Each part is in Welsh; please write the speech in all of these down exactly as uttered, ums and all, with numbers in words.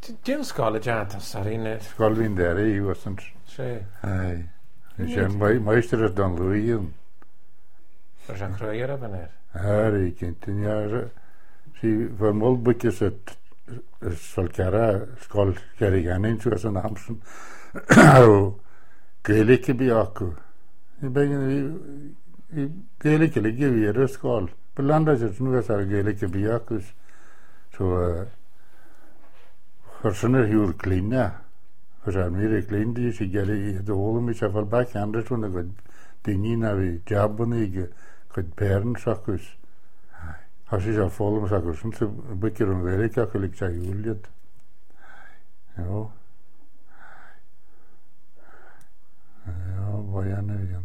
Dyn sgol y jantas ar un... Sgol fi'n deri i wasant. Se. Ai. Sian meister is dan Louis. Ar Jean Creuer a fanner. Ari, cyntin ia'r... Si, fy modd bwykys y sgol cara, sgol geri ganyn, sy'n yn amsyn. Arw, geilig i bi acw. I begyn i... Geilig i ligi fi ar y sgol. Bylanda sy'n nwys ar geilig i bi acw. So, Hwrsyn yr hiwr glina. Hwrsyn mir y glin di si geri i ddol mi sef al bac andres hwn a gwyd dini na fi jabwn i gwyd pern sacws. Has i sef ffôl am sacws yn sy'n bwycir yn verig ac ylig sa hiwliad. Jo. Jo, boi anna fi.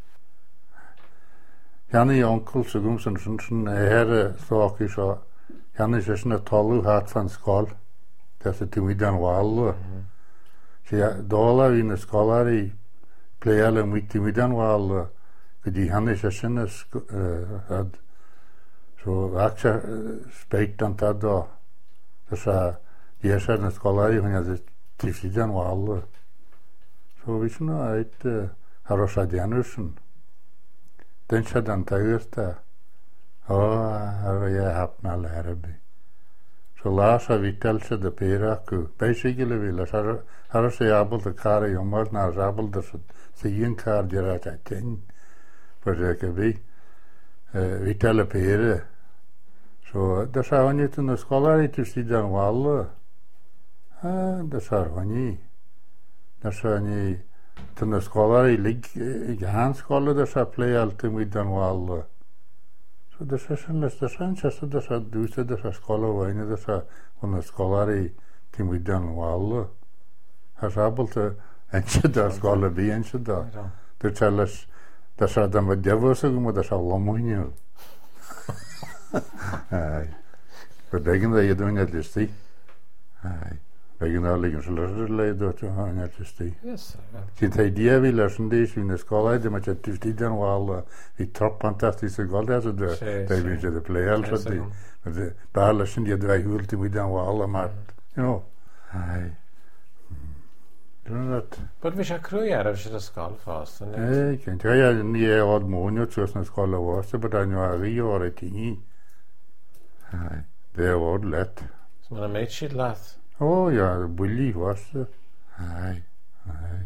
Jan i onkl sy'n gwmsyn sy'n her thok i so Jan i sy'n y tolw hat fan sgol. Das is toen we dan wel. Ze dola in de scolari playale moet toen we dan wel. Die Hannes Sinnes had zo actia spreekt dan dat daar. Dus die is in de scolari van je het is dan wel. Zo wist je nou uit Harosadianussen. Dan zat dan thuis daar. Oh, har jeg haft med Arabi. So lasa vitelse de peraku. Basically vi las har har se abel de kar i omar na abel de se yin kar dira ta ten. Per ke vi vitale pere. So da sa oni tu na skolari tu si dan wall. Ah, da sa oni. Da sa oni tu na skolari lig gan skola da sa play alti mi dan wall. Da sa san las da san sa da sa duste da sa skola vaina da sa on skolari tim we dan wall. Has abelte en da skola bi en da. Da chalas da sa da ma devos go da sa lomonio. Ai. But begin da you doing at least. Ai. Begin da liggen så le do to han at least. Yes. Sin idea vi lassen dis in skola de ma chat tifti dan wall. I top fantastische goal daar zo de de wie de play-all zo die de baalassen die drie hulti we dan wall maar you know. Ai. Dat. But we shall Creuer ar sy'n ysgol fast. Eh, kent ja ni e od monio tsos na skola was, but dan jo ari or etini. Ai. De od let. So man meet shit laat. Oh ja, bully was. Ai. Ai.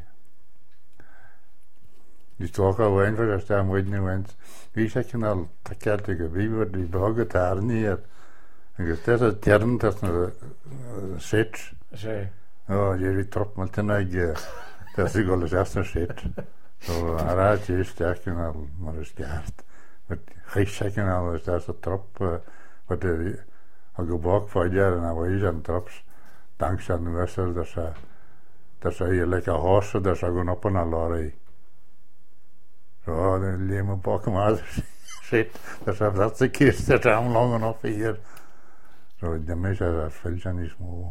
Die toch al een voor dat staan moet nu wens. Wie zeg je nou takkeltige wie wordt die bogen daar niet. En je stelt het term dat een set. Zee. Oh, je weet trop maar ten eigen. Dat is wel eens eerst een set. Zo, araat je sterk en al maar is gehaald. Met geen zeggen al is dat een trop. Wat de al gebouwd voor jaar en al is aan trops. Dankzij de wedstrijd dat ze dat ze hier lekker horsen dat ze gaan op een lorry. Zo, dan leer me pakken maar shit. Dat is dat ze kist dat aan lang en op hier. Zo, de mensen dat veel zijn is mooi.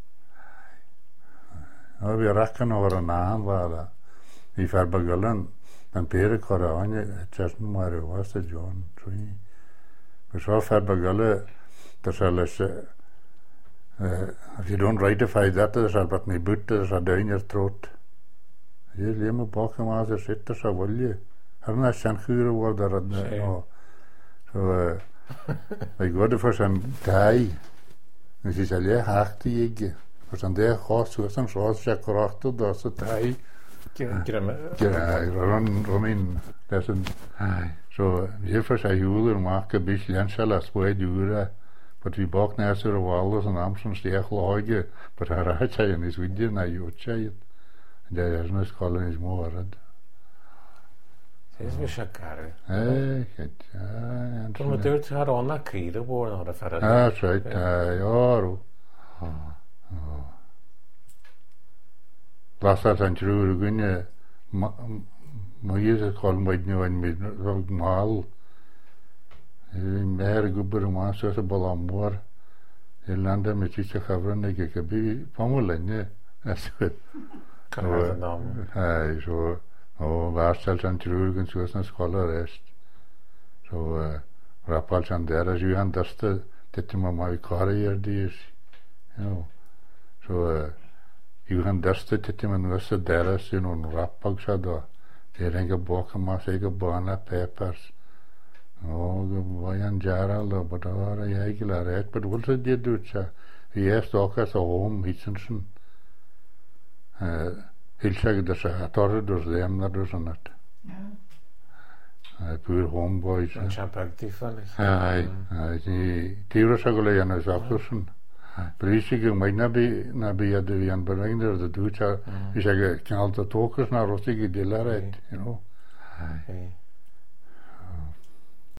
Nou, we raken over een naam waar die verbegelen dan peren koranje het maar was het John. We zo verbegelen dat ze les if you don't ratify that, there's a but me boot, there's a down your throat. Je leer me pakken maar ze zit er zo wil je. Har na zijn gure worden dat no. Zo ik word voor zijn taai. En ze zal je hartige. Voor zijn der gast zo zijn zoals je karakter dat ze taai. Gramme. Ja, ron romin. Dat is een zo je voor zijn huwelijk maken beetje lensel als wij duren. But we bought now sort of walls and Amsterdam steeg lage, but haar had hij is with you now you say it. And there is no school is more red. Het is weer karre. Eh, het ja. Toen we door haar onna krieren worden hadden verder. Ah, that's right. Ja, ja. Last that and true gunne maar je het gewoon met nu en met mal. Meer gubber maar zo een balamor. In landen met iets gebeuren dat ik heb bij pamulen ne. Dat kan wel dan. Hij zo oh waar zelfs aan terug zo een scholar rest. Zo rapal aan daar als je aan dat dat maar mijn carrière die is. Ja. So you can dust it to him and was the derris, you know, rappag sa do. They ring a book and mas ega bana papers. Oh, the boy and Gerald, but all a yagila red, but what did you do, cha? Yes, talk as a home, Hitchinson. Uh, he'll check the Sahator, there's them that doesn't it. Uh, poor homeboys. Yn siampag diffan. Aye, aye, the Tirosagole and his officer. Brisig might not be not be at the end, but I there the ducha is like a canal the talkers now, Rostig, you know. Aye.